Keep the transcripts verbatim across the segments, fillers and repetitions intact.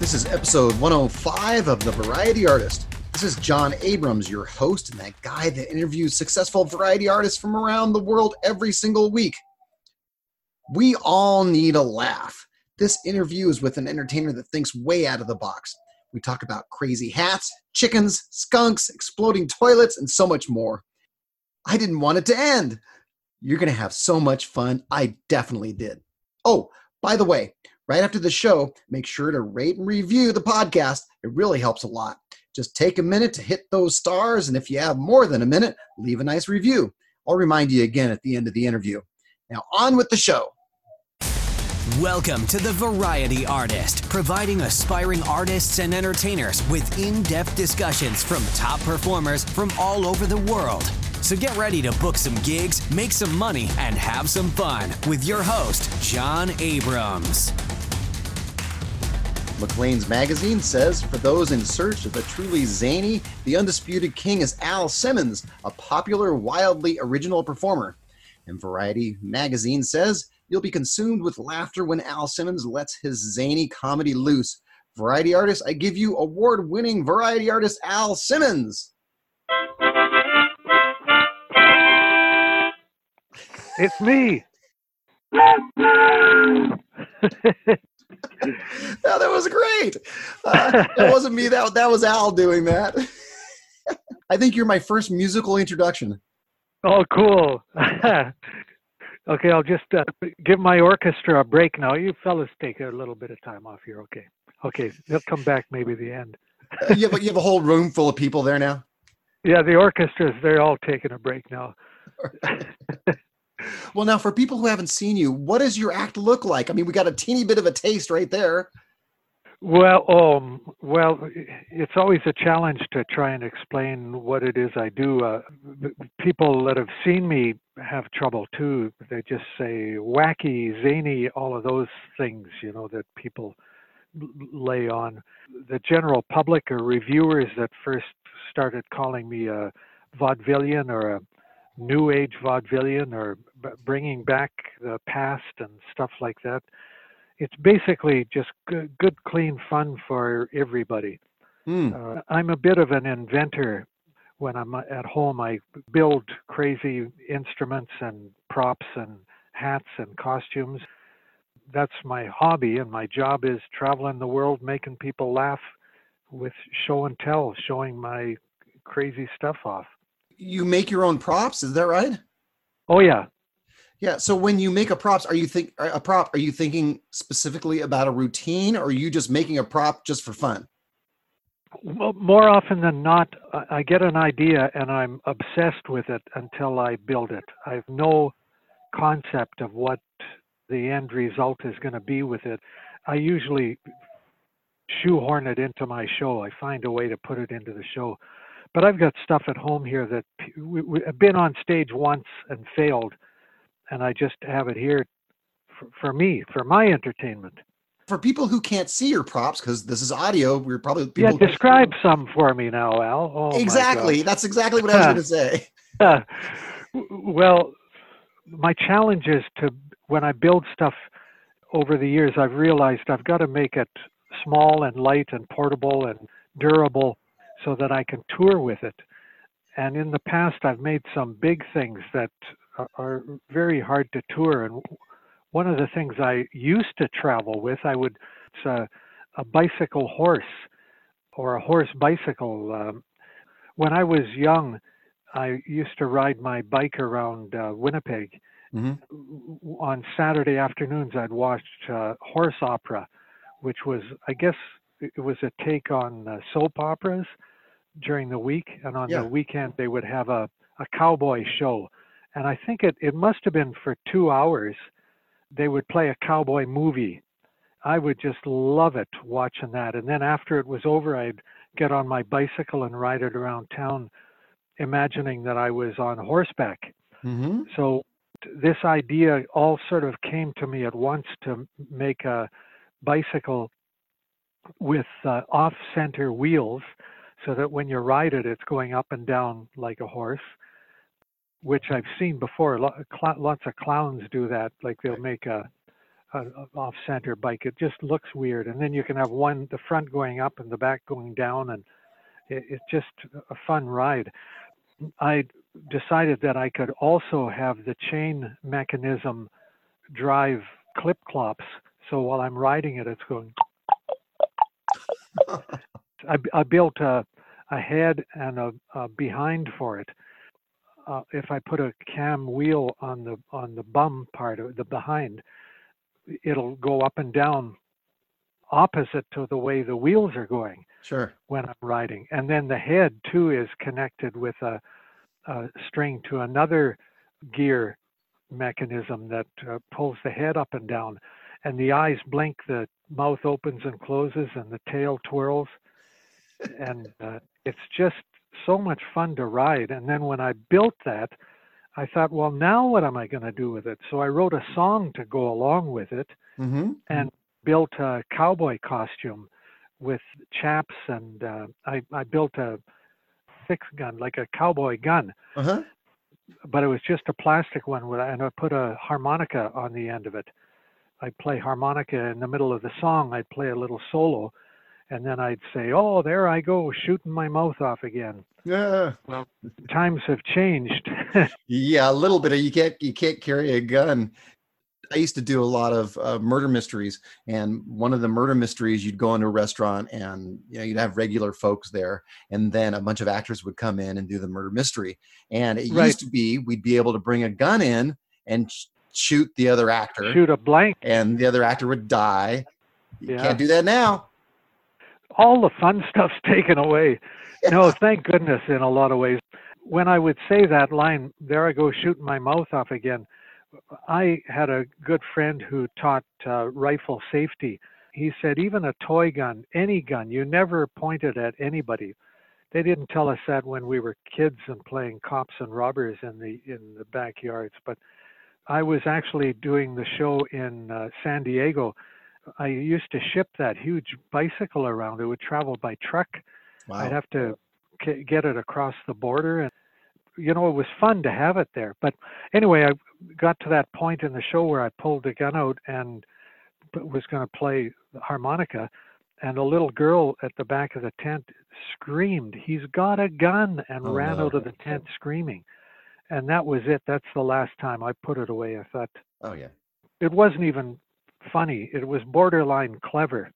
This is episode one oh five of The Variety Artist. This is John Abrams, your host, and that guy that interviews successful variety artists from around the world every single week. We all need a laugh. This interview is with an entertainer that thinks way out of the box. We talk about crazy hats, chickens, skunks, exploding toilets, and so much more. I didn't want it to end. You're going to have so much fun. I definitely did. Oh, by the way, right after the show, make sure to rate and review the podcast. It really helps a lot. Just take a minute to hit those stars, and if you have more than a minute, leave a nice review. I'll remind you again at the end of the interview. Now on with the show. Welcome to The Variety Artist, providing aspiring artists and entertainers with in-depth discussions from top performers from all over the world. So get ready to book some gigs, make some money, and have some fun with your host, John Abrams. Maclean's magazine says, for those in search of a truly zany, the undisputed king is Al Simmons, a popular, wildly original performer. And Variety magazine says, you'll be consumed with laughter when Al Simmons lets his zany comedy loose. Variety Artist, I give you award-winning variety artist Al Simmons. It's me. No, that was great. Uh, that wasn't me. That, that was Al doing that. I think you're my first musical introduction. Oh, cool. Okay, I'll just uh, give my orchestra a break now. You fellas take a little bit of time off here. Okay. Okay, they'll come back maybe the end. uh, you, have, you have a whole room full of people there now? Yeah, the orchestras, they're all taking a break now. Well, now, for people who haven't seen you, what does your act look like? I mean, we got a teeny bit of a taste right there. Well, um, well, it's always a challenge to try and explain what it is I do. Uh, people that have seen me have trouble too. They just say wacky, zany, all of those things, you know, that people lay on. The general public or reviewers that first started calling me a vaudevillian or a new age vaudevillian or b- bringing back the past and stuff like that. It's basically just good, good clean fun for everybody. Mm. Uh, I'm a bit of an inventor. When I'm at home, I build crazy instruments and props and hats and costumes. That's my hobby, and my job is traveling the world, making people laugh with show and tell, showing my crazy stuff off. You make your own props, is that right? Oh yeah. Yeah. So when you make a props, are you think a prop? Are you thinking specifically about a routine, or are you just making a prop just for fun? Well, more often than not, I get an idea and I'm obsessed with it until I build it. I have no concept of what the end result is going to be with it. I usually shoehorn it into my show. I find a way to put it into the show. But I've got stuff at home here that we, we, I've been on stage once and failed, and I just have it here for, for me, for my entertainment. For people who can't see your props, because this is audio, we're probably people yeah. Describe some for me now, Al. Oh, exactly. That's exactly what I was going to say. Uh, well, my challenge is to when I build stuff over the years, I've realized I've got to make it small and light and portable and durable, so that I can tour with it. And in the past, I've made some big things that are very hard to tour. And one of the things I used to travel with, I would, it's a, a bicycle horse or a horse bicycle. Um, when I was young, I used to ride my bike around uh, Winnipeg. Mm-hmm. On Saturday afternoons, I'd watch uh, horse opera, which was, I guess, it was a take on uh, soap operas during the week, and on yeah. the weekend they would have a, a cowboy show. And I think it, it must have been for two hours. They would play a cowboy movie. I would just love it watching that. And then after it was over, I'd get on my bicycle and ride it around town, imagining that I was on horseback. Mm-hmm. So this idea all sort of came to me at once to make a bicycle with uh, off-center wheels, so that when you ride it, it's going up and down like a horse, which I've seen before. Lots of clowns do that. Like they'll make a, a, a off-center bike. It just looks weird. And then you can have one, the front going up and the back going down, and it, it's just a fun ride. I decided that I could also have the chain mechanism drive clip clops. So while I'm riding it, it's going. I, I built a, a head and a, a behind for it. Uh, if I put a cam wheel on the on the bum part of the behind, it'll go up and down opposite to the way the wheels are going. Sure. When I'm riding. And then the head too is connected with a, a string to another gear mechanism that uh, pulls the head up and down. And the eyes blink, the mouth opens and closes, and the tail twirls. And uh, it's just so much fun to ride. And then when I built that, I thought, well, now what am I going to do with it? So I wrote a song to go along with it, mm-hmm. and built a cowboy costume with chaps, and uh, I, I built a fixed gun, like a cowboy gun, uh-huh. but it was just a plastic one, with, and I put a harmonica on the end of it. I'd play harmonica in the middle of the song. I'd play a little solo, and then I'd say, oh, there I go, shooting my mouth off again. Yeah. Well, times have changed. Yeah, a little bit. You can't, you can't carry a gun. I used to do a lot of uh, murder mysteries, and one of the murder mysteries, you'd go into a restaurant and, you know, you'd have regular folks there, and then a bunch of actors would come in and do the murder mystery. And it Right. used to be, we'd be able to bring a gun in and sh- shoot the other actor. Shoot a blank. And the other actor would die. You Yeah. can't do that now. All the fun stuff's taken away. No, thank goodness in a lot of ways. When I would say that line, there I go shooting my mouth off again, I had a good friend who taught uh, rifle safety. He said, even a toy gun, any gun, you never pointed at anybody. They didn't tell us that when we were kids and playing cops and robbers in the in the backyards. But I was actually doing the show in uh, San Diego. I used to ship that huge bicycle around. It would travel by truck. Wow. I'd have to k- get it across the border, and you know, it was fun to have it there. But anyway, I got to that point in the show where I pulled the gun out and was going to play the harmonica, and a little girl at the back of the tent screamed, "He's got a gun," and Oh, ran no. out of the tent screaming. And that was it. That's the last time I put it away. I thought Oh, yeah. it wasn't even funny. It was borderline clever,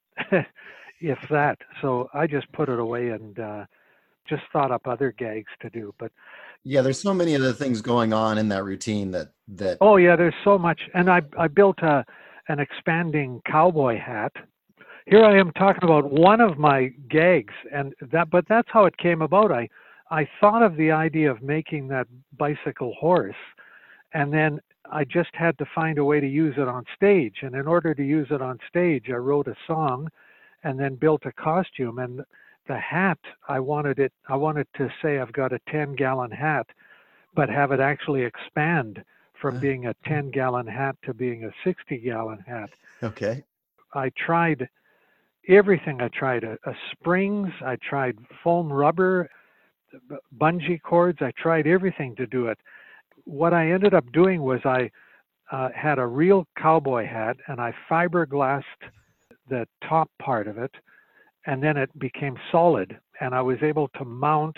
if that. So I just put it away and uh, just thought up other gags to do. But Yeah, there's so many other things going on in that routine that, that oh yeah, there's so much. And I I built a an expanding cowboy hat. Here I am talking about one of my gags, and that but that's how it came about. I I thought of the idea of making that bicycle horse, and then I just had to find a way to use it on stage. And in order to use it on stage, I wrote a song and then built a costume. And the hat, I wanted it, I wanted to say I've got a ten gallon hat, but have it actually expand from being a ten gallon hat to being a sixty gallon hat. okay. I tried everything. I tried a, a springs, I tried foam rubber, b- bungee cords. I tried everything to do it. What I ended up doing was I uh, had a real cowboy hat, and I fiberglassed the top part of it, and then it became solid, and I was able to mount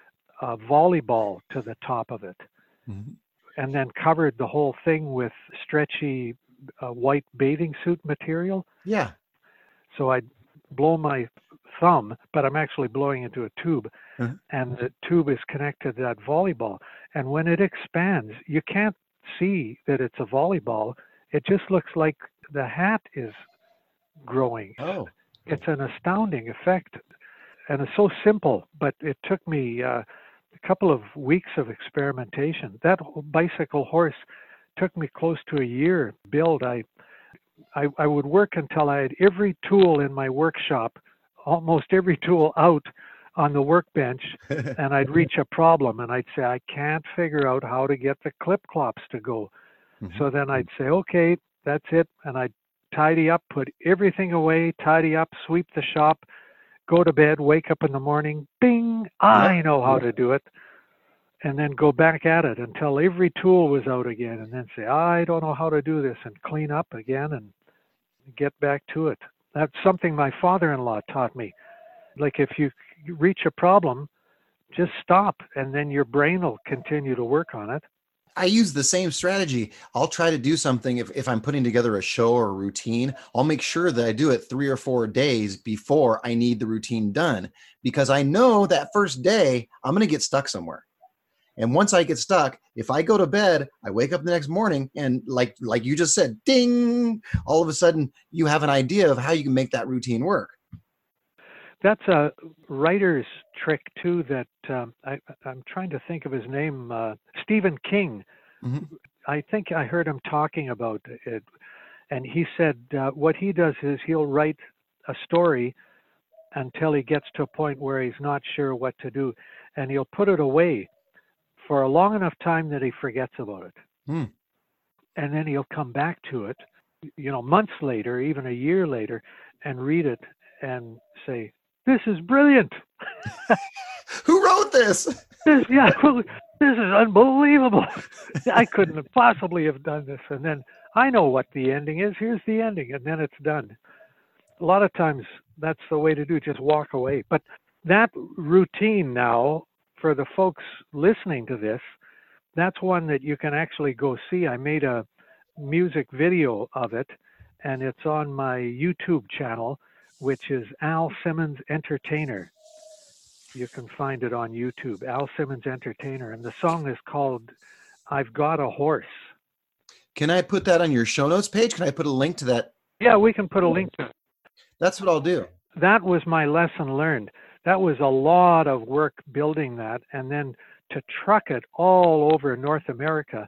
a volleyball to the top of it, Mhm. and then covered the whole thing with stretchy uh, white bathing suit material. Yeah. So I'd blow my thumb, but I'm actually blowing into a tube, Mhm. and the tube is connected to that volleyball. And when it expands, you can't see that it's a volleyball. It just looks like the hat is growing. Oh, It's an astounding effect, and it's so simple, but it took me uh, a couple of weeks of experimentation. That whole bicycle horse took me close to a year to build. I, I, I would work until I had every tool in my workshop, almost every tool out on the workbench, and I'd reach a problem, and I'd say, I can't figure out how to get the clip clops to go. Mhm. So then I'd say, okay, that's it, and I'd tidy up, put everything away, tidy up, sweep the shop, go to bed, wake up in the morning, bing, I know how to do it, and then go back at it until every tool was out again, and then say, I don't know how to do this, and clean up again. And get back to it. That's something my father-in-law taught me. Like if you reach a problem, just stop, and then your brain will continue to work on it. I use the same strategy. I'll try to do something if, if I'm putting together a show or a routine. I'll make sure that I do it three or four days before I need the routine done, because I know that first day I'm going to get stuck somewhere. And once I get stuck, if I go to bed, I wake up the next morning and like like you just said, ding, all of a sudden you have an idea of how you can make that routine work. That's a writer's trick too that um, I, I'm trying to think of his name, uh, Stephen King. Mm-hmm. I think I heard him talking about it. And he said uh, what he does is he'll write a story until he gets to a point where he's not sure what to do. And he'll put it away for a long enough time that he forgets about it. Mm. And then he'll come back to it, you know, months later, even a year later, and read it and say, "This is brilliant." Who wrote this? this? Yeah, well, this is unbelievable. I couldn't have possibly have done this. And then I know what the ending is. Here's the ending, and then it's done. A lot of times that's the way to do, just walk away. But that routine now, for the folks listening to this, that's one that you can actually go see. I made a music video of it, and it's on my YouTube channel, which is Al Simmons Entertainer. You can find it on YouTube, Al Simmons Entertainer. And the song is called I've Got a Horse. Can I put that on your show notes page? Can I put a link to that? Yeah, we can put a link to it. That's what I'll do. That was my lesson learned. That was a lot of work building that, and then to truck it all over North America.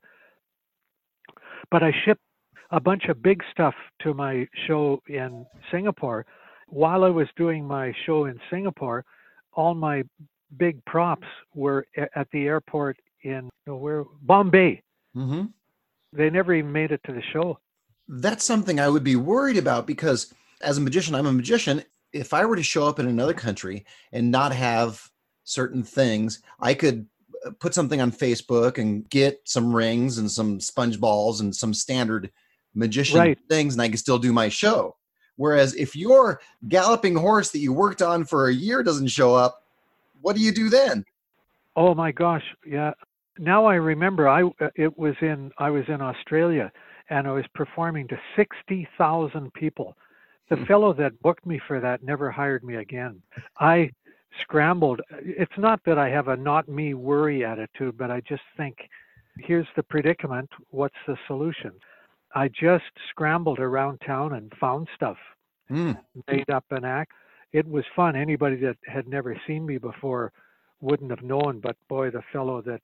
But I shipped a bunch of big stuff to my show in Singapore. While I was doing my show in Singapore, all my big props were at the airport in you know, where Bombay. Mm-hmm. They never even made it to the show. That's something I would be worried about, because as a magician, I'm a magician. If I were to show up in another country and not have certain things, I could put something on Facebook and get some rings and some sponge balls and some standard magician right. things, and I can still do my show. Whereas if your galloping horse that you worked on for a year doesn't show up, what do you do then? Oh my gosh, yeah. Now I remember I it was in I was in Australia, and I was performing to sixty thousand people. The fellow that booked me for that never hired me again. I scrambled. It's not that I have a not me worry attitude, but I just think, here's the predicament. What's the solution? I just scrambled around town and found stuff, mm. made up an act. It was fun. Anybody that had never seen me before wouldn't have known, but boy, the fellow that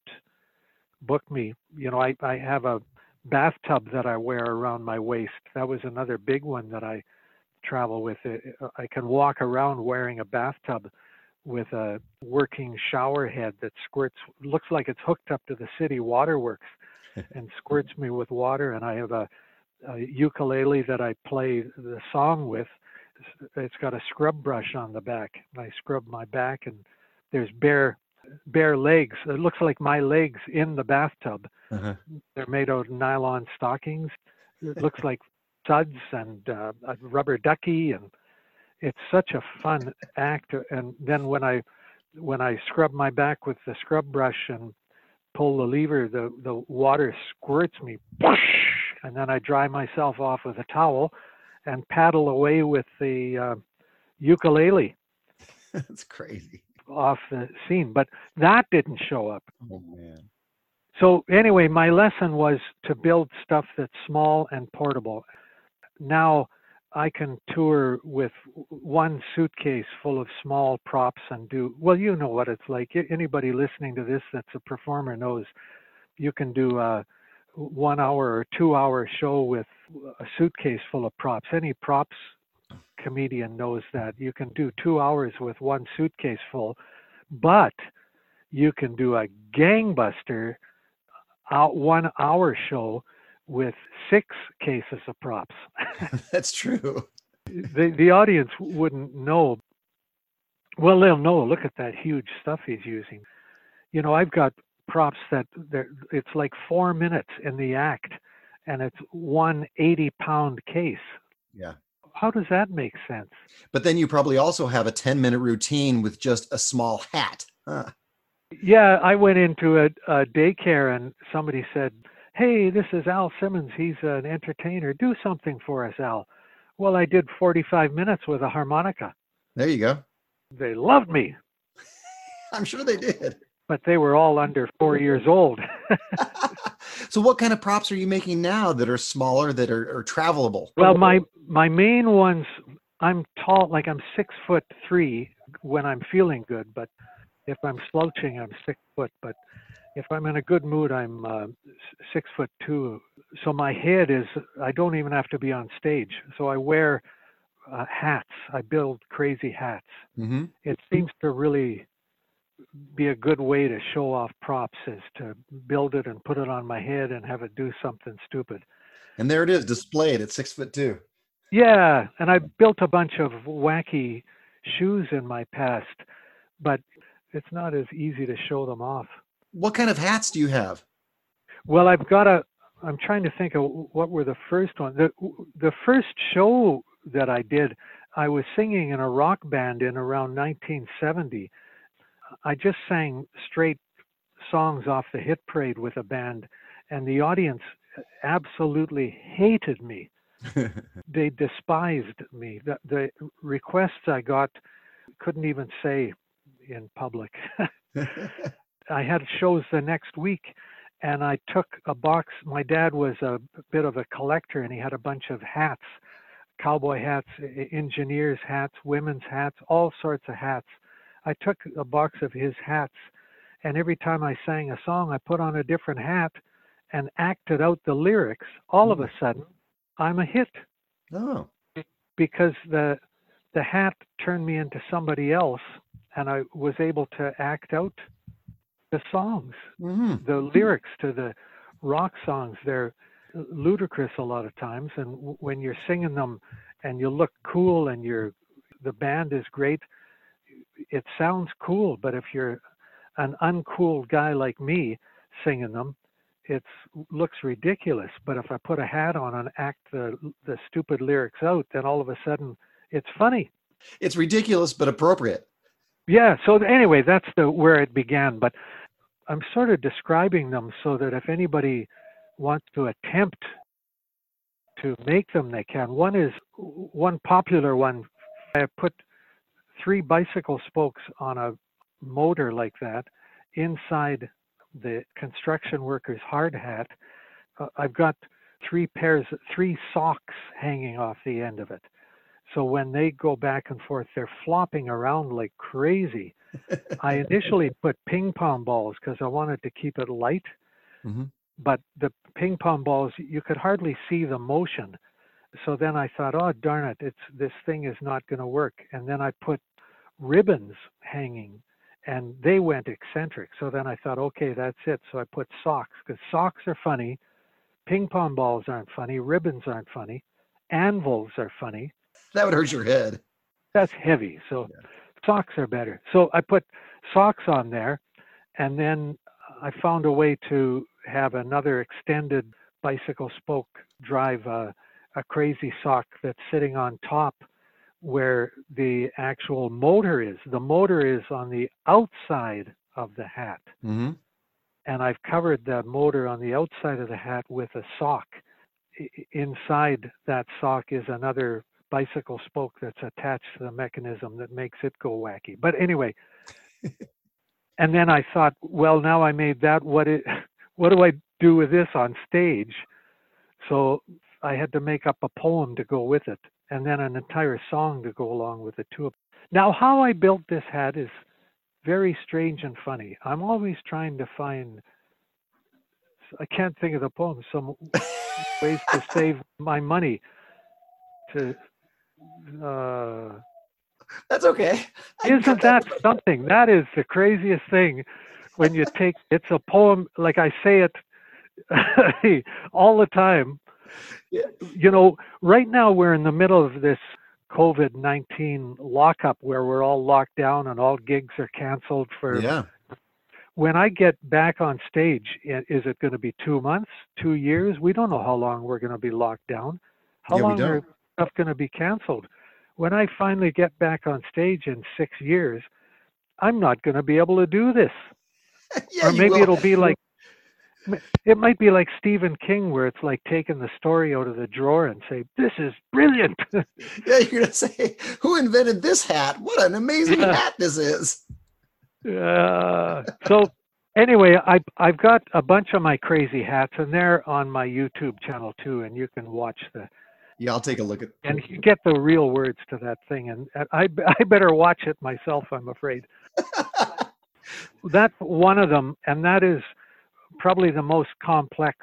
booked me, you know, I, I have a bathtub that I wear around my waist. That was another big one that I travel with. It. I can walk around wearing a bathtub with a working shower head that squirts, looks like it's hooked up to the city waterworks and squirts me with water. And I have a, a ukulele that I play the song with. It's got a scrub brush on the back. I scrub my back, and there's bare bare legs. It looks like my legs in the bathtub. Uh-huh. They're made out of nylon stockings. It looks like suds and uh, a rubber ducky, and it's such a fun act. And then when I when I scrub my back with the scrub brush and pull the lever, the the water squirts me, and then I dry myself off with a towel and paddle away with the uh, ukulele. That's crazy. Off the scene, but that didn't show up. Oh man. So anyway, my lesson was to build stuff that's small and portable. Now I can tour with one suitcase full of small props and do, well, you know what it's like. Anybody listening to this that's a performer knows you can do a one hour or two hour show with a suitcase full of props. Any props comedian knows that. You can do two hours with one suitcase full, but you can do a gangbuster out one hour show with six cases of props. That's true. The the audience wouldn't know. Well, they'll know. Look at that huge stuff he's using. You know, I've got props that it's like four minutes in the act, and it's one eighty pound case. Yeah. how does that make sense? But then you probably also have a ten minute routine with just a small hat. Huh. Yeah, I went into a, a daycare and somebody said, "Hey, this is Al Simmons. He's an entertainer. Do something for us, Al." Well, I did forty-five minutes with a harmonica. There you go. They loved me. I'm sure they did. But they were all under four years old. So what kind of props are you making now that are smaller, that are, are travelable? Well, my my main ones, I'm tall, like I'm six foot three when I'm feeling good, but if I'm slouching, I'm six foot. But if I'm in a good mood, I'm uh, six foot two. So my head is, I don't even have to be on stage. So I wear uh, hats. I build crazy hats. Mm-hmm. It seems to really be a good way to show off props, is to build it and put it on my head and have it do something stupid. And there it is, displayed at six foot two. Yeah, and I built a bunch of wacky shoes in my past, but it's not as easy to show them off. What kind of hats do you have? Well, I've got a, I'm trying to think of what were the first ones. The, the first show that I did, I was singing in a rock band in around nineteen seventy. I just sang straight songs off the hit parade with a band, and the audience absolutely hated me. They despised me. The, the requests I got, couldn't even say in public. I had shows the next week, and I took a box. My dad was a bit of a collector, and he had a bunch of hats, cowboy hats, engineers' hats, women's hats, all sorts of hats. I took a box of his hats, and every time I sang a song, I put on a different hat and acted out the lyrics. All of a sudden, I'm a hit. Oh. Because the the hat turned me into somebody else, and I was able to act out the songs. Mm-hmm. The lyrics to the rock songs, they're ludicrous a lot of times, and w- when you're singing them and you look cool and you're the band is great, it sounds cool. But if you're an uncool guy like me singing them, it looks ridiculous. But if I put a hat on and act the the stupid lyrics out, then all of a sudden it's funny. It's ridiculous but appropriate. Yeah. So anyway, that's the where it began. But I'm sort of describing them so that if anybody wants to attempt to make them, they can. One is one popular one. I put three bicycle spokes on a motor like that inside the construction worker's hard hat. Uh, I've got three pairs, three socks hanging off the end of it. So when they go back and forth, they're flopping around like crazy. I initially put ping pong balls because I wanted to keep it light, Mm-hmm. but the ping pong balls, you could hardly see the motion. So then I thought, oh, darn it, it's this thing is not going to work. And then I put ribbons hanging, and they went eccentric. So then I thought, okay, that's it. So I put socks, because socks are funny. Ping pong balls aren't funny. Ribbons aren't funny. Anvils are funny. That would hurt your head. That's heavy. So Yeah. socks are better. So I put socks on there, and then I found a way to have another extended bicycle spoke drive a, a crazy sock that's sitting on top where the actual motor is. The motor is on the outside of the hat. Mm-hmm. And I've covered the motor on the outside of the hat with a sock. I- inside that sock is another bicycle spoke that's attached to the mechanism that makes it go wacky. But anyway, and then I thought, well, now I made that. What it, what do I do with this on stage? So I had to make up a poem to go with it, and then an entire song to go along with it too. Now, how I built this hat is very strange and funny. I'm always trying to find, I can't think of the poem, some ways to save my money. To uh, That's okay. I can Isn't cut that something? That is the craziest thing. When you take, it's a poem, like I say it all the time. Yeah. You know, right now we're in the middle of this COVID nineteen lockup where we're all locked down and all gigs are canceled for. Yeah. When I get back on stage, i- is it going to be two months, two years? We don't know how long we're going to be locked down. How Yeah, we long are don't. stuff going to be canceled? When I finally get back on stage in six years, I'm not going to be able to do this. Yeah, Or you maybe will. it'll be like, it might be like Stephen King, where it's like taking the story out of the drawer and say, this is brilliant. Yeah, you're going to say, who invented this hat? What an amazing Yeah. hat this is. Uh, so anyway, I, I've got a bunch of my crazy hats, and they're on my YouTube channel too, and you can watch the, Yeah, I'll take a look at and you get the real words to that thing. And I, I better watch it myself, I'm afraid. That's one of them, and that is probably the most complex.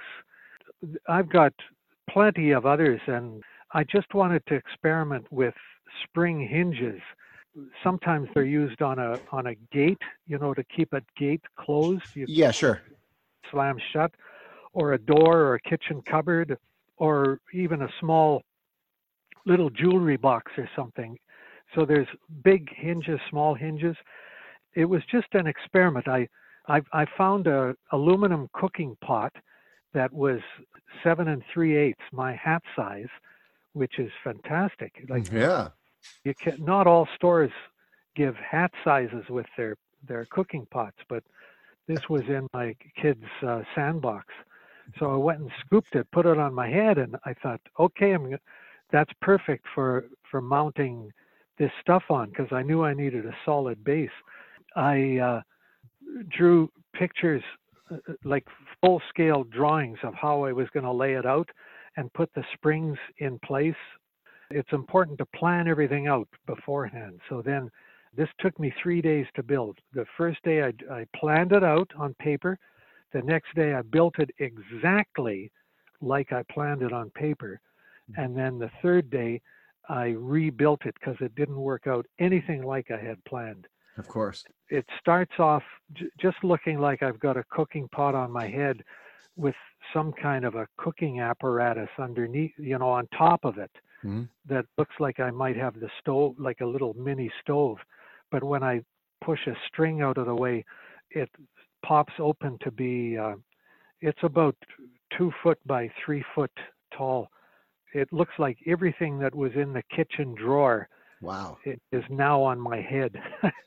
I've got plenty of others, and I just wanted to experiment with spring hinges. Sometimes they're used on a on a gate, you know, to keep a gate closed. You Yeah, sure. slam shut, or a door, or a kitchen cupboard, or even a small little jewelry box or something. So there's big hinges, small hinges. It was just an experiment. I I, I found a aluminum cooking pot that was seven and three eighths my hat size, which is fantastic. Like, Yeah. you can, not all stores give hat sizes with their their cooking pots, but this was in my kid's uh, sandbox. So I went and scooped it, put it on my head, and I thought, okay, I'm gonna, that's perfect for for mounting this stuff on, because I knew I needed a solid base. I uh, drew pictures, uh, like full-scale drawings of how I was going to lay it out and put the springs in place. It's important to plan everything out beforehand. So then this took me three days to build. The first day I, I planned it out on paper. The next day I built it exactly like I planned it on paper. And then the third day I rebuilt it because it didn't work out anything like I had planned. Of course. It starts off j- just looking like I've got a cooking pot on my head with some kind of a cooking apparatus underneath, you know, on top of it. Mm-hmm. That looks like I might have the stove, like a little mini stove. But when I push a string out of the way, it pops open to be, uh, it's about two foot by three foot tall. It looks like everything that was in the kitchen drawer. Wow. It is now on my head.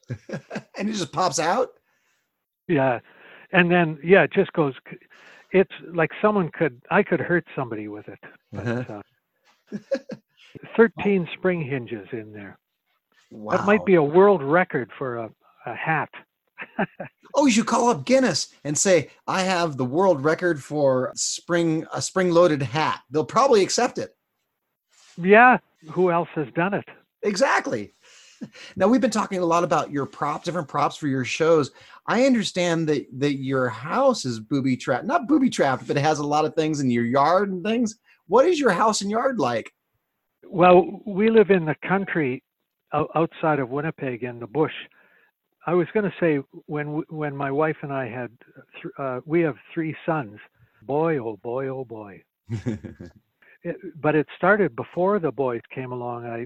And it just pops out? Yeah. And then, yeah, it just goes, it's like someone could, I could hurt somebody with it. But, Uh-huh. uh, thirteen spring hinges in there. Wow. That might be a world record for a, a hat. Oh, you should call up Guinness and say, I have the world record for spring a spring-loaded hat. They'll probably accept it. Yeah. Who else has done it? Exactly. Now, we've been talking a lot about your props, different props for your shows. I understand that, that your house is booby-trapped. Not booby-trapped, but it has a lot of things in your yard and things. What is your house and yard like? Well, we live in the country outside of Winnipeg in the bush. I was going to say, when when my wife and I had, th- uh, we have three sons. Boy, oh boy, oh boy. It, but it started before the boys came along. I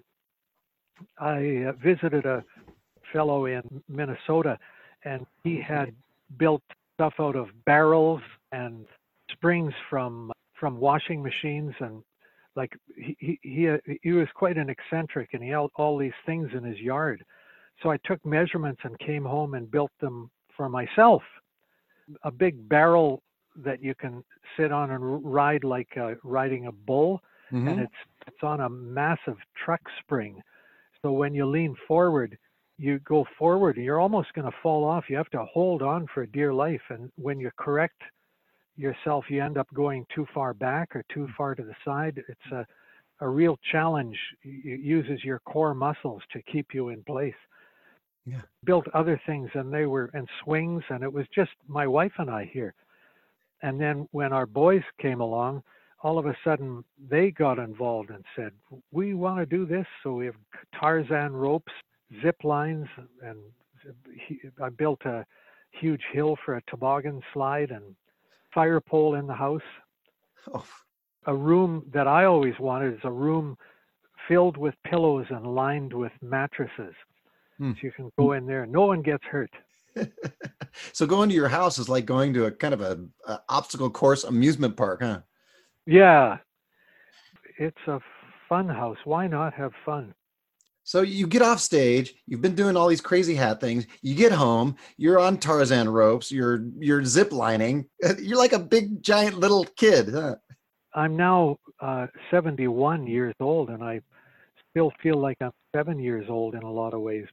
I uh, visited a fellow in Minnesota, and he had built stuff out of barrels and springs from from washing machines, and like he he he, he was quite an eccentric, and he had all these things in his yard. So I took measurements and came home and built them for myself. A big barrel that you can sit on and ride like uh, riding a bull, Mm-hmm. and it's it's on a massive truck spring. So when you lean forward, you go forward, and you're almost going to fall off. You have to hold on for dear life, and when you correct yourself, you end up going too far back or too far to the side. It's a a real challenge. It uses your core muscles to keep you in place. Yeah. Built other things, and they were and swings, and it was just my wife and I here. And then when our boys came along, all of a sudden they got involved and said, we want to do this. So we have Tarzan ropes, zip lines, and he, I built a huge hill for a toboggan slide and fire pole in the house. Oh. A room that I always wanted is a room filled with pillows and lined with mattresses. Hmm. So you can go in there. No one gets hurt. So going to your house is like going to a kind of a, a obstacle course amusement park, huh? Yeah. It's a fun house. Why not have fun? So you get off stage, you've been doing all these crazy hat things, you get home, you're on Tarzan ropes, you're you're zip lining. You're like a big giant little kid, huh? I'm now uh, seventy-one years old, and I still feel like I'm seven years old in a lot of ways.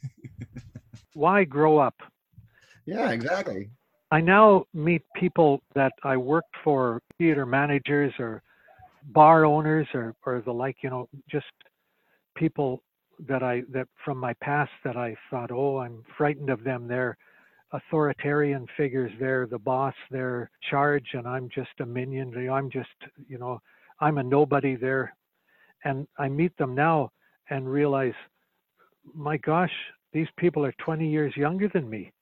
Why grow up? Yeah, exactly. I now meet people that I worked for, theater managers or bar owners or, or the like, you know, just people that I, that from my past that I thought, oh, I'm frightened of them. They're authoritarian figures. They're the boss, they're charge, and I'm just a minion. I'm just, you know, I'm a nobody there. And I meet them now and realize, my gosh, these people are twenty years younger than me.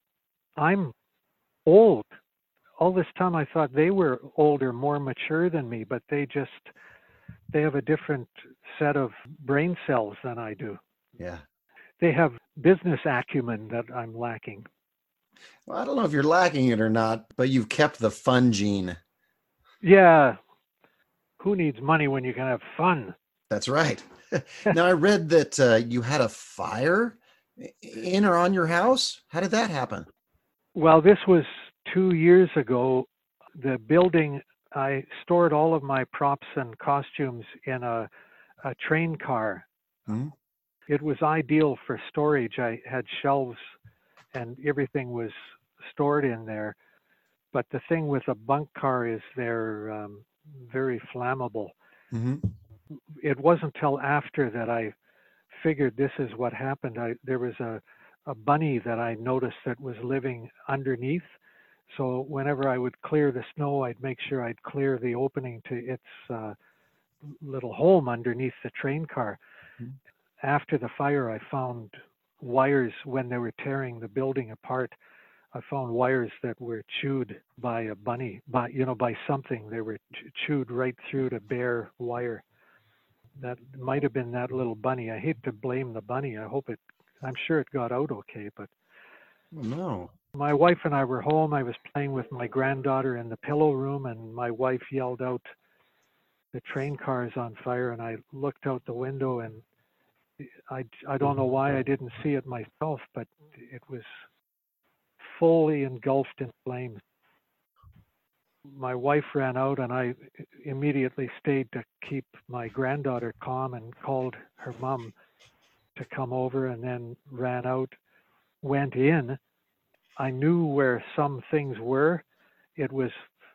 I'm old. All this time I thought they were older, more mature than me, but they just, they have a different set of brain cells than I do. Yeah. They have business acumen that I'm lacking. Well, I don't know if you're lacking it or not, but you've kept the fun gene. Yeah. Who needs money when you can have fun? That's right. Now, I read that uh, you had a fire in or on your house. How did that happen? Well, this was two years ago. The building, I stored all of my props and costumes in a, a train car. Mm-hmm. It was ideal for storage. I had shelves and everything was stored in there. But the thing with a bunk car is they're um, very flammable. Mm-hmm. It wasn't till after that I figured this is what happened. I, there was a, a bunny that I noticed that was living underneath. So whenever I would clear the snow, I'd make sure I'd clear the opening to its uh, little home underneath the train car. Mm-hmm. After the fire, I found wires when they were tearing the building apart. I found wires that were chewed by a bunny, by, you know, by something. They were ch- chewed right through to bare wire. That might have been that little bunny. I hate to blame the bunny. I hope it, I'm sure it got out okay, but Oh, no. My wife and I were home. I was playing with my granddaughter in the pillow room, and my wife yelled out, "The train car is on fire." And I looked out the window, and I, I don't know why I didn't see it myself, but it was fully engulfed in flames. My wife ran out, and I immediately stayed to keep my granddaughter calm and called her mom to come over, and then ran out, went in. I knew where some things were. It was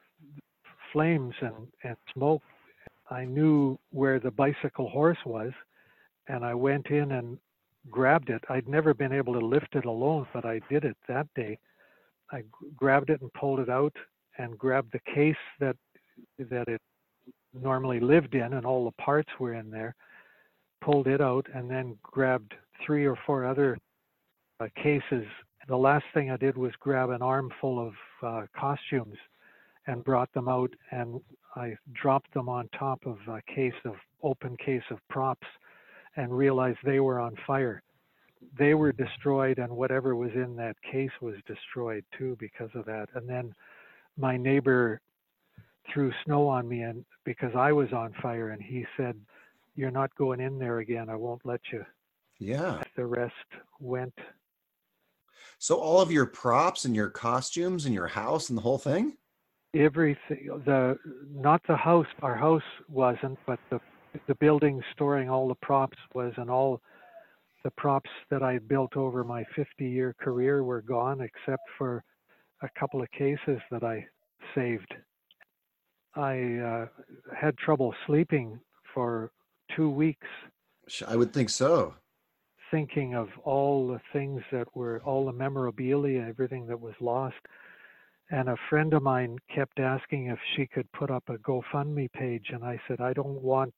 flames and, and smoke. I knew where the bicycle horse was, and I went in and grabbed it. I'd never been able to lift it alone, but I did it that day. I g- grabbed it and pulled it out and grabbed the case that that it normally lived in, and all the parts were in there, pulled it out, and then grabbed three or four other uh, cases. The last thing I did was grab an armful of uh, costumes and brought them out, and I dropped them on top of a case of open case of props and realized they were on fire. They were destroyed, and whatever was in that case was destroyed too because of that. And then my neighbor threw snow on me, and because I was on fire, and he said, "You're not going in there again. I won't let you." Yeah. The rest went. So all of your props and your costumes and your house and the whole thing? Everything, the not the house, our house wasn't, but the the building storing all the props was, and all the props that I built over my fifty-year career were gone, except for a couple of cases that I saved. I uh, had trouble sleeping for two weeks, I would think so. thinking of all the things that were, all the memorabilia, everything that was lost. And a friend of mine kept asking if she could put up a GoFundMe page. And I said, I don't want,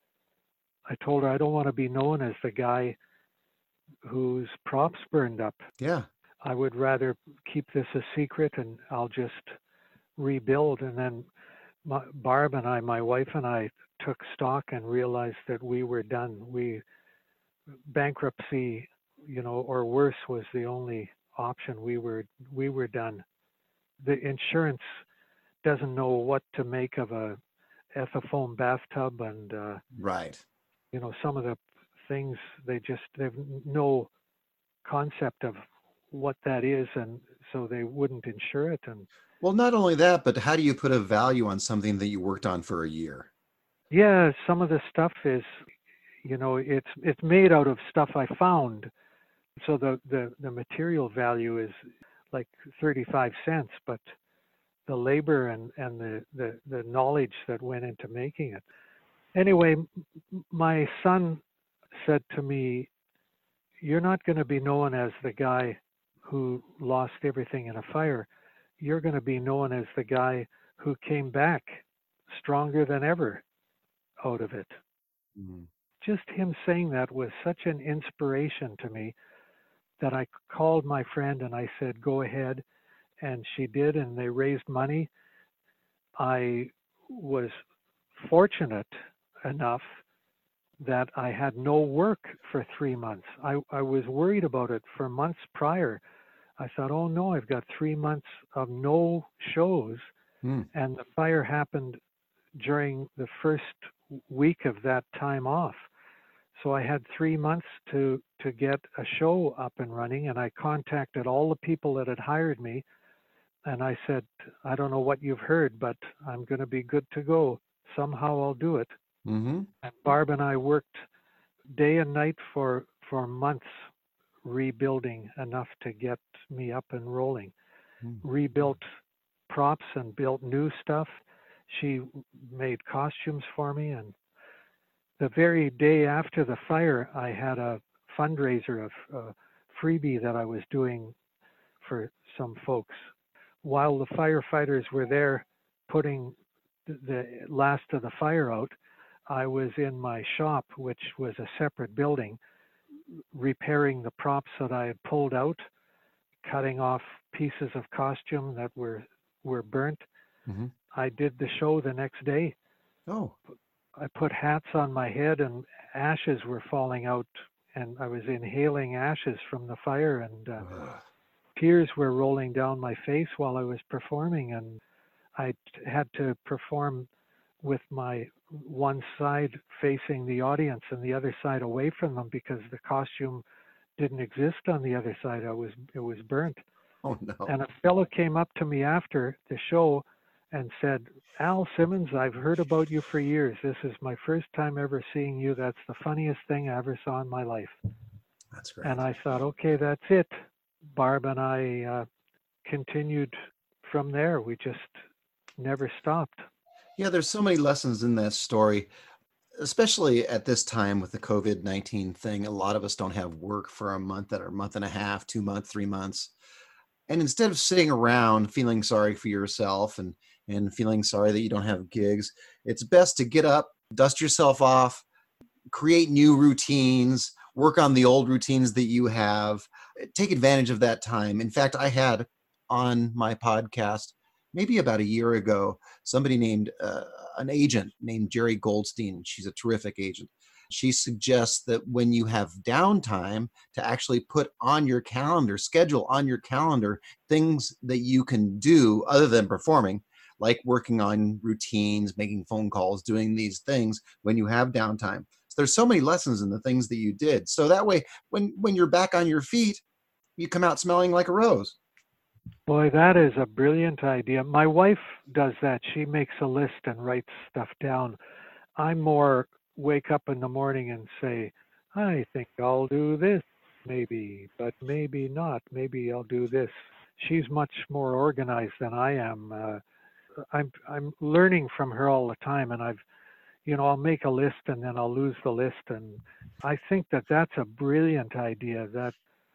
I told her, I don't want to be known as the guy whose props burned up. Yeah. I would rather keep this a secret, and I'll just rebuild. And then my, Barb and I, my wife and I, took stock and realized that we were done. We, bankruptcy, you know, or worse was the only option. We were, we were done. The insurance doesn't know what to make of a Ethafoam bathtub, and uh, Right. you know, some of the things they just they've no concept of what that is, and so they wouldn't insure it. And Well, not only that, but how do you put a value on something that you worked on for a year? yeah, some of the stuff is, you know, it's it's made out of stuff I found. So the the, the material value is like thirty-five cents, but the labor and, and the, the, the knowledge that went into making it. Anyway, my son said to me, you're not going to be known as the guy who lost everything in a fire. You're going to be known as the guy who came back stronger than ever out of it. Mm. Just him saying that was such an inspiration to me that I called my friend and I said, go ahead. And she did, and they raised money. I was fortunate enough that I had no work for three months. I, I was worried about it for months prior. I thought, oh no, I've got three months of no shows. Mm. And the fire happened during the first week of that time off. So I had three months to, to get a show up and running, and I contacted all the people that had hired me. And I said, I don't know what you've heard, but I'm going to be good to go. Somehow I'll do it. Mm-hmm. And Barb and I worked day and night for, for months rebuilding enough to get me up and rolling. Mm. Rebuilt props and built new stuff. She made costumes for me. And the very day after the fire, I had a fundraiser, a, a freebie that I was doing for some folks. While the firefighters were there putting the last of the fire out, I was in my shop, which was a separate building, repairing the props that I had pulled out, cutting off pieces of costume that were, were burnt. Mm-hmm. I did the show the next day. Oh. I put hats on my head and ashes were falling out, and I was inhaling ashes from the fire, and uh, tears were rolling down my face while I was performing, and I t- had to perform with my one side facing the audience and the other side away from them because the costume didn't exist on the other side. I was it was burnt. Oh no. And a fellow came up to me after the show and said, Al Simmons, I've heard about you for years. This is my first time ever seeing you. That's the funniest thing I ever saw in my life. That's great. And I thought, okay, that's it. Barb and I uh, continued from there. We just never stopped. Yeah, there's so many lessons in that story, especially at this time with the COVID nineteen thing. A lot of us don't have work for a month or a month and a half, two months, three months. And instead of sitting around feeling sorry for yourself and, and feeling sorry that you don't have gigs, it's best to get up, dust yourself off, create new routines, work on the old routines that you have, take advantage of that time. In fact, I had on my podcast, maybe about a year ago, somebody named uh, an agent named Jerry Goldstein. She's a terrific agent. She suggests that when you have downtime to actually put on your calendar, schedule on your calendar things that you can do other than performing, like working on routines, making phone calls, doing these things when you have downtime. So there's so many lessons in the things that you did. So that way, when, when you're back on your feet, you come out smelling like a rose. Boy, that is a brilliant idea. My wife does that. She makes a list and writes stuff down. I'm more wake up in the morning and say, I think I'll do this, maybe, but maybe not. Maybe I'll do this. She's much more organized than I am. Uh, I'm I'm learning from her all the time, and I've, you know, I'll make a list and then I'll lose the list, and I think that that's a brilliant idea that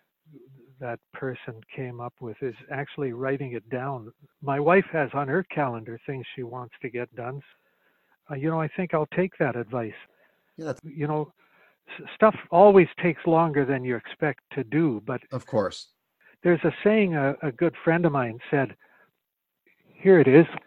that person came up with, is actually writing it down. My wife has on her calendar things she wants to get done. Uh, you know, I think I'll take that advice. Yeah, that's, you know, s- stuff always takes longer than you expect to do, but of course. there's a saying a, a good friend of mine said, here it is,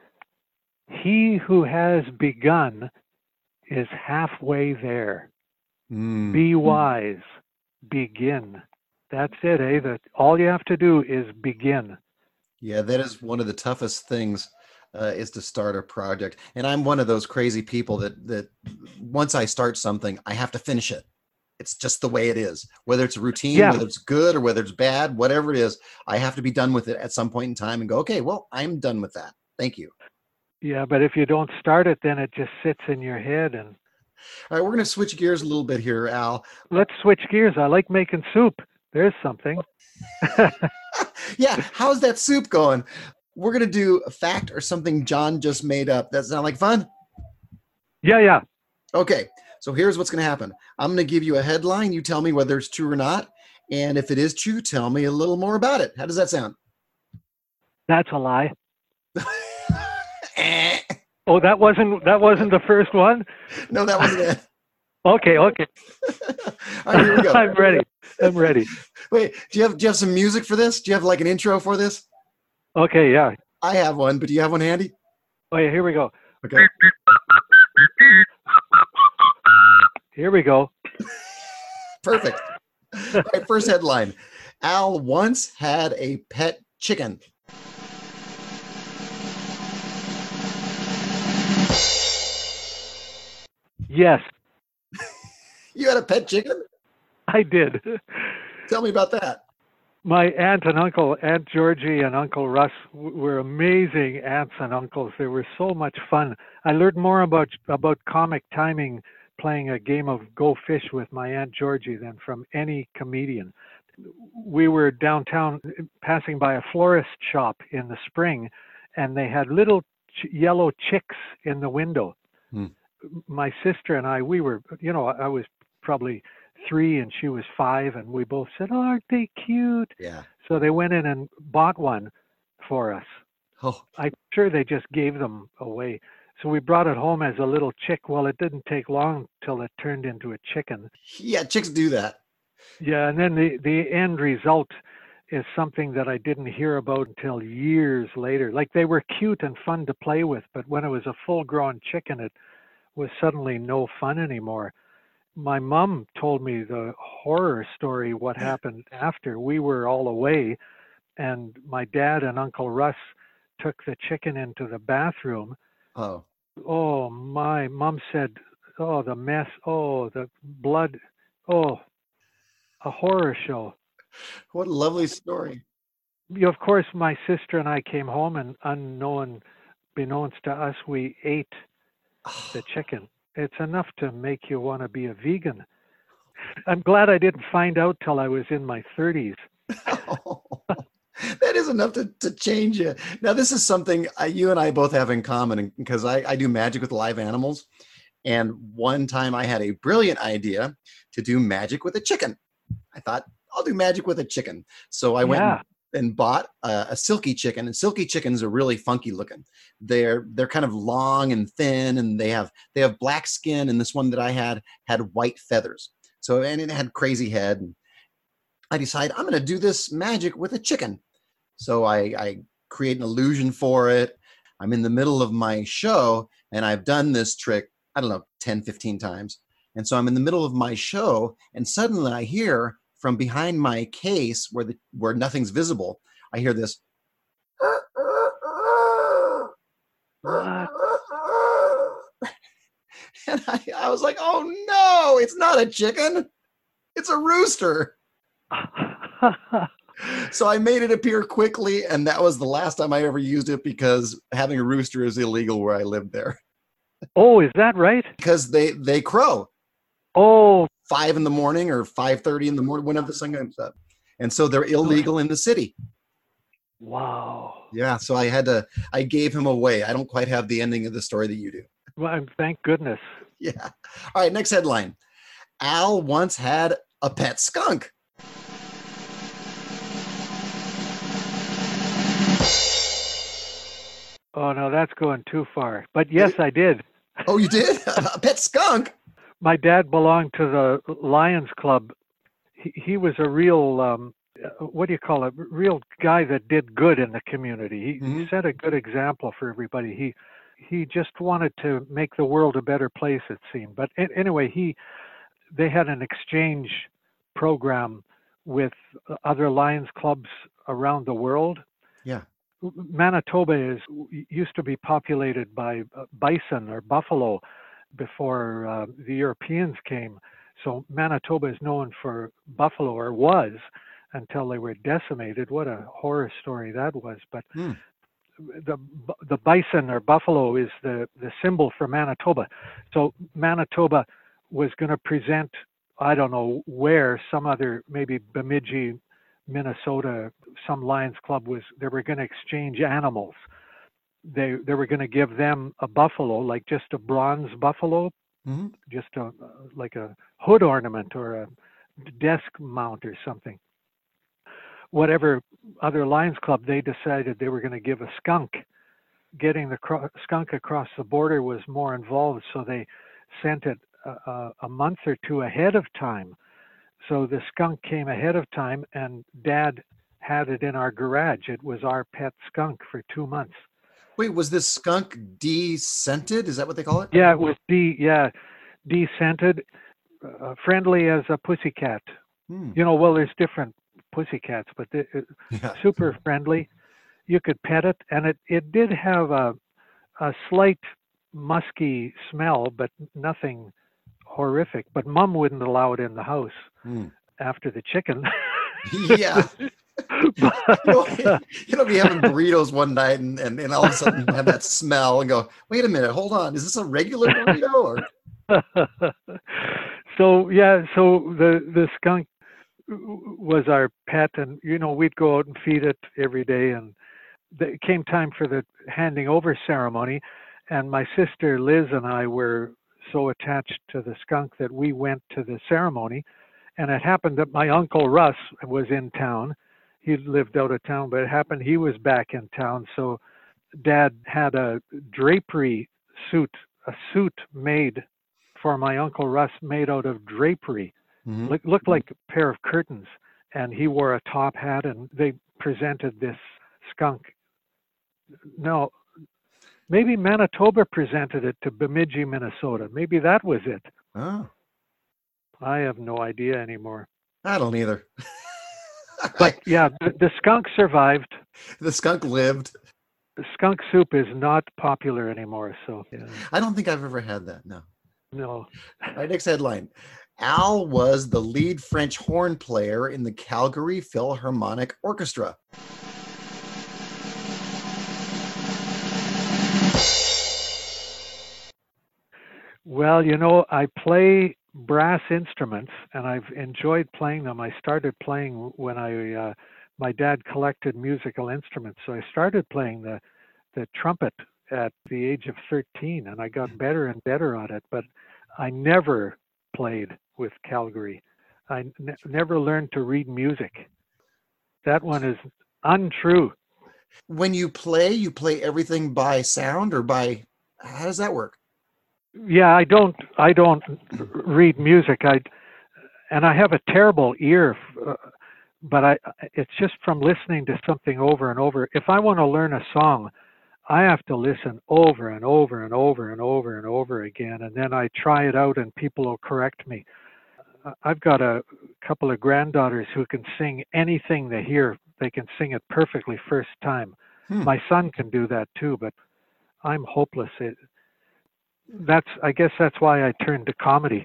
he who has begun is halfway there. Mm. Be wise, begin. That's it, eh? That all you have to do is begin. Yeah, that is one of the toughest things uh, is to start a project. And I'm one of those crazy people that that once I start something, I have to finish it. It's just the way it is. Whether it's a routine, Yeah. whether it's good or whether it's bad, whatever it is, I have to be done with it at some point in time and go, okay, well, I'm done with that. Thank you. Yeah, but if you don't start it, then it just sits in your head. And All right, we're going to switch gears a little bit here, Al. let's switch gears. I like making soup. There's something. Yeah, how's that soup going? We're going to do a fact or something John just made up. That sound like fun? Yeah, yeah. Okay, so here's what's going to happen. I'm going to give you a headline. You tell me whether it's true or not. And if it is true, tell me a little more about it. How does that sound? That's a lie. Eh. Oh, that wasn't that wasn't the first one? No, that wasn't it. Okay, okay. All right, here we go. I'm ready. I'm ready. Wait, do you have do you have some music for this? Do you have like an intro for this? Okay, yeah. I have one, but do you have one handy? Oh, yeah, here we go. Okay. Here we go. Perfect. All right, first headline. Al once had a pet chicken. Yes, You had a pet chicken? I did. Tell me about that. My aunt and uncle, Aunt Georgie and Uncle Russ, w- were amazing aunts and uncles. They were so much fun. I learned more about about comic timing playing a game of Go Fish with my Aunt Georgie than from any comedian. We were downtown passing by a florist shop in the spring, and they had little ch- yellow chicks in the window. Hmm. My sister and I, we were, you know, I was probably three and she was five, and we both said, "Oh, aren't they cute?" Yeah. So they went in and bought one for us. Oh, I'm sure they just gave them away. So we brought it home as a little chick. Well, it didn't take long till it turned into a chicken. yeah, chicks do that. Yeah, and then the, the end result is something that I didn't hear about until years later. Like, they were cute and fun to play with, but when it was a full-grown chicken, it was suddenly no fun anymore. My mom told me the horror story, what happened after. We were all away, and my dad and Uncle Russ took the chicken into the bathroom. Oh, Oh, my mom said, oh, the mess, oh, the blood, oh, a horror show. what a lovely story. You know, of course, my sister and I came home, and unknown, beknownst to us, we ate the chicken. It's enough to make you want to be a vegan. I'm glad I didn't find out till I was in my thirties. That is enough to, to change you. Now, this is something I, you and I both have in common because I, I do magic with live animals. And one time I had a brilliant idea to do magic with a chicken. I thought, I'll do magic with a chicken. So I went Yeah. and, and bought a, a silky chicken. And silky chickens are really funky looking. They're they're kind of long and thin, and they have they have black skin. And this one that I had had white feathers. So and it had crazy head. And I decided I'm going to do this magic with a chicken. So I, I create an illusion for it. I'm in the middle of my show, and I've done this trick, I don't know, ten, fifteen times. And so I'm in the middle of my show, and suddenly I hear from behind my case where the where nothing's visible, I hear this. What? And I, I was like, oh no, it's not a chicken. It's a rooster. So I made it appear quickly, and that was the last time I ever used it because having a rooster is illegal where I lived there. Oh, is that right? Because they they crow Oh, five in the morning or five thirty in the morning whenever the sun comes up, and so they're illegal in the city. wow. Yeah, so I had to. I gave him away. I don't quite have the ending of the story that you do. Well, I'm- thank goodness. Yeah. All right. Next headline: Al once had a pet skunk. Oh, no, that's going too far. But yes, I did. Oh, you did? A pet skunk? My dad belonged to the Lions Club. He, he was a real, um, uh, what do you call it? Real guy that did good in the community. He, he Mhm. set a good example for everybody. He he just wanted to make the world a better place, it seemed. But a- anyway, he they had an exchange program with other Lions clubs around the world. Yeah. Manitoba is used to be populated by uh, bison or buffalo before uh, the Europeans came. So Manitoba is known for buffalo, or was, until they were decimated. What a horror story that was. But Hmm. the the bison or buffalo is the, the symbol for Manitoba. So Manitoba was going to present, I don't know where, some other, maybe Bemidji, Minnesota, some Lions Club was, they were going to exchange animals. They they were going to give them a buffalo, like just a bronze buffalo, Mm-hmm. just a like a hood ornament or a desk mount or something. Whatever other Lions Club, they decided they were going to give a skunk. Getting the cro- skunk across the border was more involved, so they sent it a, a, a month or two ahead of time. So the skunk came ahead of time, and Dad had it in our garage. It was our pet skunk for two months. Wait, was this skunk de-scented? Is that what they call it? Yeah, it was de yeah de-scented, uh, friendly as a pussycat. Hmm. You know, well, there's different pussycats, but they, it, Yeah. super friendly. You could pet it, and it it did have a a slight musky smell, but nothing horrific. But Mom wouldn't allow it in the house Hmm. after the chicken. Yeah. But, You know, you know, be having burritos one night and, and, and all of a sudden have that smell and go, wait a minute, hold on. Is this a regular burrito? Or so yeah, so the the skunk was our pet, and you know, we'd go out and feed it every day. And it came time for the handing over ceremony, and my sister Liz and I were so attached to the skunk that we went to the ceremony. And it happened that my uncle Russ was in town. He lived out of town, but it happened he was back in town. So Dad had a drapery suit, a suit made for my Uncle Russ, made out of drapery. Mhm. Look, looked like a pair of curtains. And he wore a top hat, and they presented this skunk. No, maybe Manitoba presented it to Bemidji, Minnesota. Maybe that was it. Oh, I have no idea anymore. I don't either. But yeah, the, the skunk survived. The skunk lived. Skunk soup is not popular anymore. So yeah, I don't think I've ever had that. No. no. All right, next headline. Al was the lead French horn player in the Calgary Philharmonic Orchestra. Well, you know, I play brass instruments, and I've enjoyed playing them. I started playing when I, uh, my dad collected musical instruments, so I started playing the, the trumpet at the age of thirteen, and I got better and better at it. But I never played with Calgary. I n- never learned to read music. That one is untrue. When you play, you play everything by sound or by, how does that work? Yeah, I don't. I don't read music. I and I have a terrible ear, uh, but I. It's just from listening to something over and over. If I want to learn a song, I have to listen over and over and over and over and over again, and then I try it out, and people will correct me. I've got a couple of granddaughters who can sing anything they hear. They can sing it perfectly first time. Hmm. My son can do that too, but I'm hopeless. It, that's I guess that's why I turned to comedy.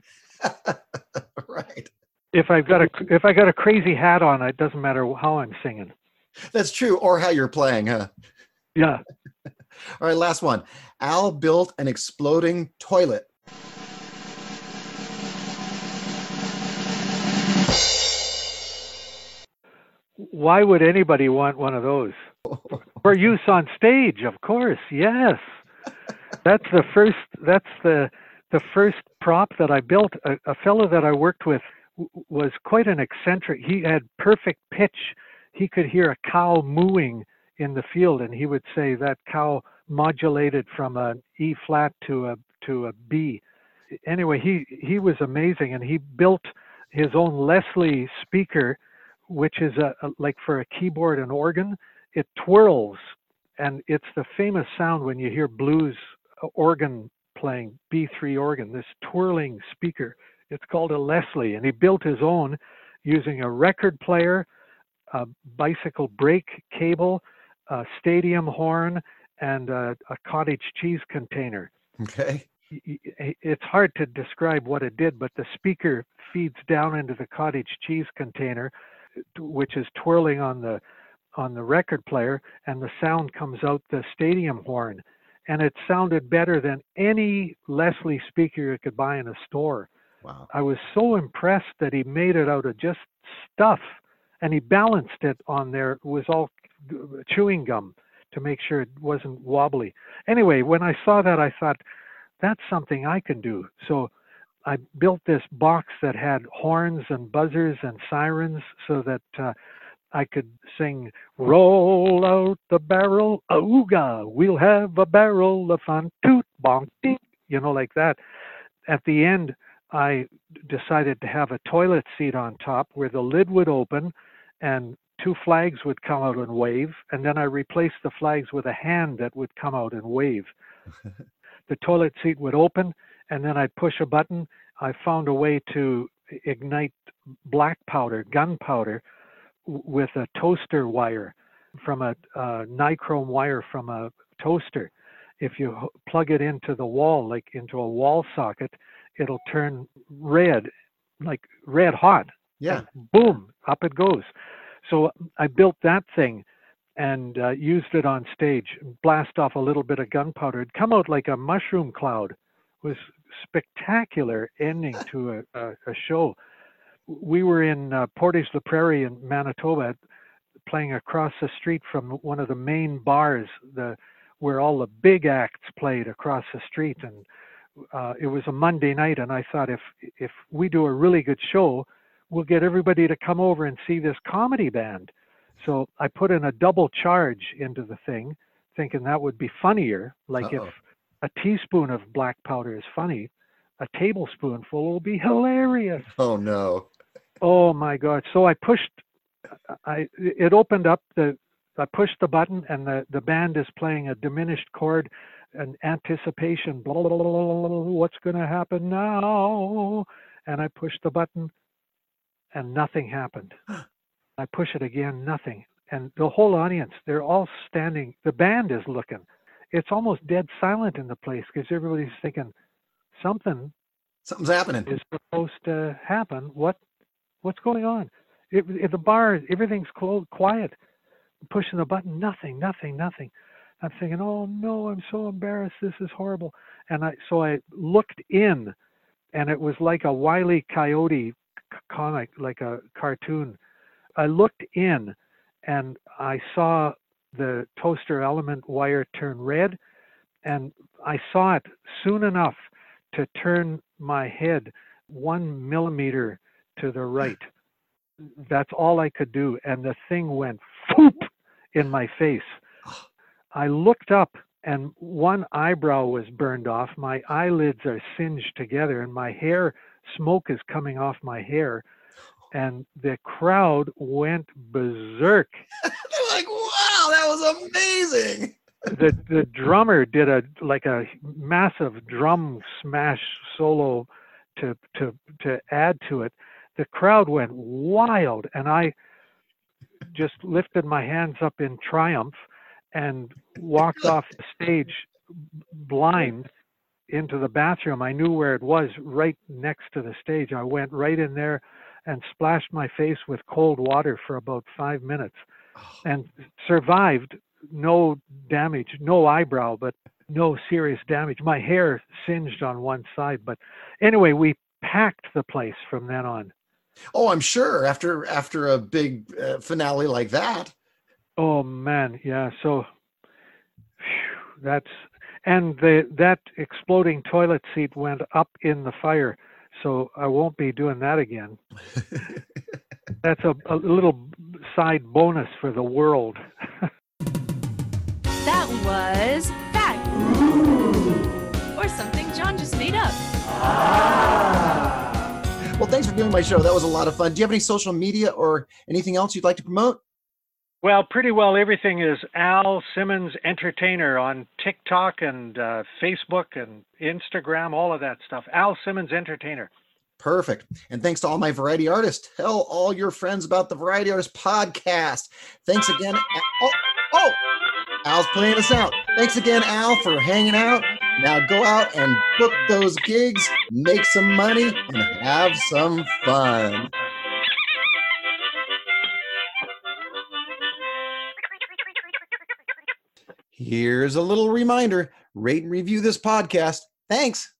Right. If I've got a if I got a crazy hat on, it doesn't matter how I'm singing. That's true. Or how you're playing, huh? Yeah. All right, last one. Al built an exploding toilet. Why would anybody want one of those? For use on stage, of course. Yes. That's the first that's the the first prop that I built. A, a fellow that I worked with w- was quite an eccentric. He had perfect pitch. He could hear a cow mooing in the field, and he would say that cow modulated from an E flat to a to a B. Anyway, he he was amazing, and he built his own Leslie speaker, which is a, a like for a keyboard and organ. It twirls, and it's the famous sound when you hear blues organ playing, B three organ, this twirling speaker. It's called a Leslie, and he built his own using a record player, a bicycle brake cable, a stadium horn, and a, a cottage cheese container. Okay. It's hard to describe what it did, but the speaker feeds down into the cottage cheese container, which is twirling on the on the record player, and the sound comes out the stadium horn. And it sounded better than any Leslie speaker you could buy in a store. Wow. I was so impressed that he made it out of just stuff, and he balanced it on there. It was all chewing gum to make sure it wasn't wobbly. Anyway, when I saw that, I thought, that's something I can do. So I built this box that had horns and buzzers and sirens so that uh, I could sing, roll out the barrel, ooga, we'll have a barrel of fun, toot, bonk, ding, you know, like that. At the end, I decided to have a toilet seat on top where the lid would open and two flags would come out and wave. And then I replaced the flags with a hand that would come out and wave. The toilet seat would open, and then I'd push a button. I found a way to ignite black powder, gunpowder, with a toaster wire from a uh, nichrome wire from a toaster. If you plug it into the wall, like into a wall socket, it'll turn red, like red hot. Yeah. Boom, up it goes. So I built that thing and uh, used it on stage, blast off a little bit of gunpowder. It'd come out like a mushroom cloud. It was spectacular ending to a, a, a show. We were in uh, Portage-la Prairie in Manitoba, playing across the street from one of the main bars, the where all the big acts played across the street. And uh, it was a Monday night, and I thought, if if we do a really good show, we'll get everybody to come over and see this comedy band. So I put in a double charge into the thing, thinking that would be funnier. Like Uh-oh. If a teaspoon of black powder is funny, a tablespoonful will be hilarious. Oh no. Oh my God. So I pushed, I, it opened up, the, I pushed the button, and the, the band is playing a diminished chord, an anticipation, blah, blah, blah, blah, blah, what's going to happen now? And I pushed the button and nothing happened. I push it again, nothing. And the whole audience, they're all standing, the band is looking. It's almost dead silent in the place because everybody's thinking something Something's happening. is supposed to happen. What, what's going on? It, it, the bar, everything's closed, quiet. Pushing the button, nothing, nothing, nothing. I'm thinking, oh no, I'm so embarrassed. This is horrible. And I, so I looked in, and it was like a Wile E. Coyote comic, like a cartoon. I looked in, and I saw the toaster element wire turn red, and I saw it soon enough to turn my head one millimeter to the right. That's all I could do, and the thing went whoop in my face. I looked up, and one eyebrow was burned off. My eyelids are singed together, and my hair, smoke is coming off my hair. And the crowd went berserk. They're like, wow, that was amazing. The the drummer did a like a massive drum smash solo to to to add to it. The crowd went wild, and I just lifted my hands up in triumph and walked off the stage blind into the bathroom. I knew where it was, right next to the stage. I went right in there and splashed my face with cold water for about five minutes and survived. No damage, no eyebrow, but no serious damage. My hair singed on one side. But anyway, we packed the place from then on. Oh, I'm sure after after a big uh, finale like that. Oh man, yeah. So whew, that's and the that exploding toilet seat went up in the fire. So I won't be doing that again. That's a, a little side bonus for the world. That was fact. Or something John just made up. Well, thanks for doing my show. That was a lot of fun. Do you have any social media or anything else you'd like to promote? Well, pretty well everything is Al Simmons Entertainer on TikTok and uh, Facebook and Instagram, all of that stuff. Al Simmons Entertainer. Perfect. And thanks to all my variety artists. Tell all your friends about the Variety Artist Podcast. Thanks again. Oh, oh. Al's playing us out. Thanks again, Al, for hanging out. Now go out and book those gigs, make some money, and have some fun. Here's a little reminder. Rate and review this podcast. Thanks.